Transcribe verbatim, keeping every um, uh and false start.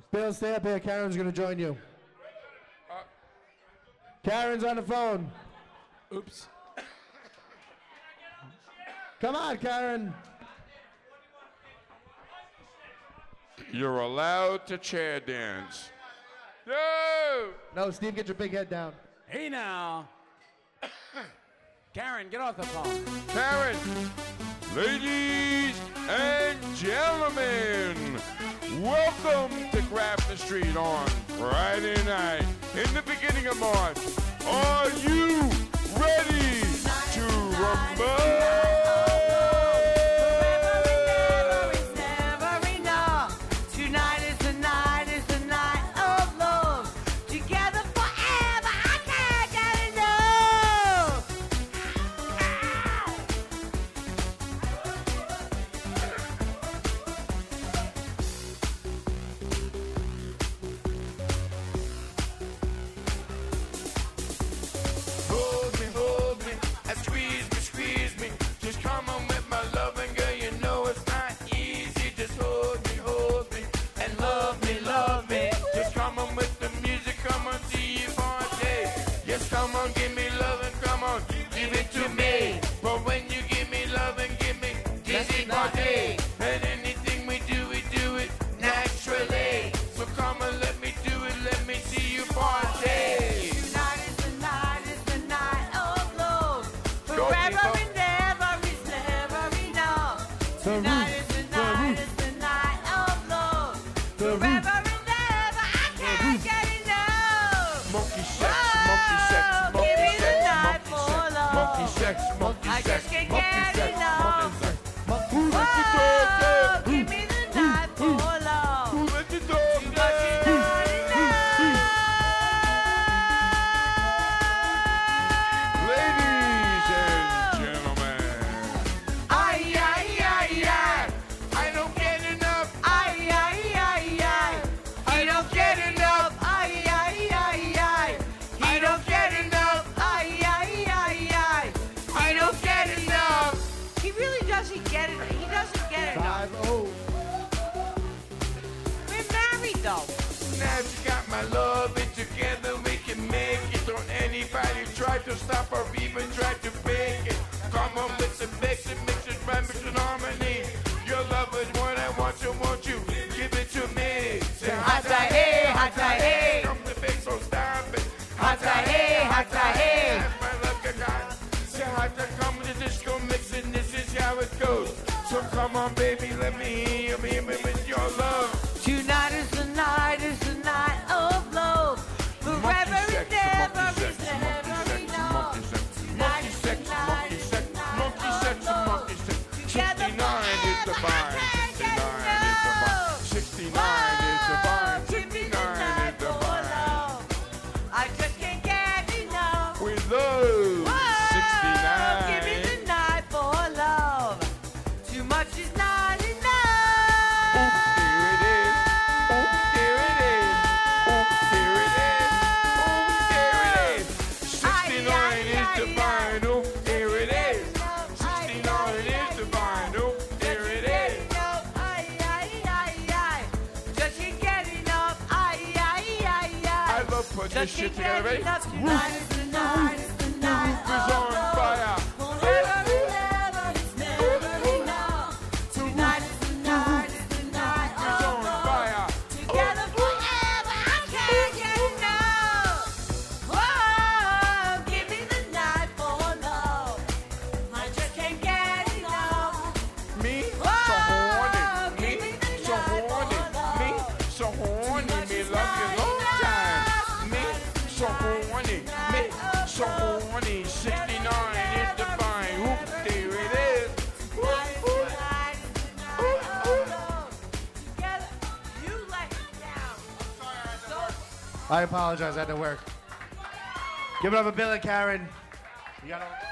Bill, stay up here. Karen's going to join you. Uh, Karen's on the phone. Oops. Come on, Karen. You're allowed to chair dance. No! No, Steve, get your big head down. Hey now. Karen, get off the phone. Karen, ladies and gentlemen, welcome to Grafton Street on Friday night in the beginning of March. Are you ready to rumble? To stop or even try to break it. Come on, mix it, mix it, mix it, right, mix it, harmony. Your love is what I want you, want you. Give it to me. Say hata hey, hata hey. Come to big, so stop it. Hata hey, hata hey. That's my lucky guy. Say hata, come to the disco mix it. This is how it goes. So come on, baby, let me hear me with your love. Tonight is the night, is the night of love. Forever and ever is never. This shit together, ready? Roof, roof, the roof is on fire. Forever and ever, it's never enough. Tonight is the night, is the night of love. Together forever, I can't get enough. Whoa, give me the night for love. I just can't get enough. Me, so horny. Me, so horny. Me, so horny. Me, love you long time. So horny, me, so horny, sixty-nine is the fine, whoop, there it is. Whoop, whoop. I apologize, I had to work. Give it up for Bill and Karen. You gotta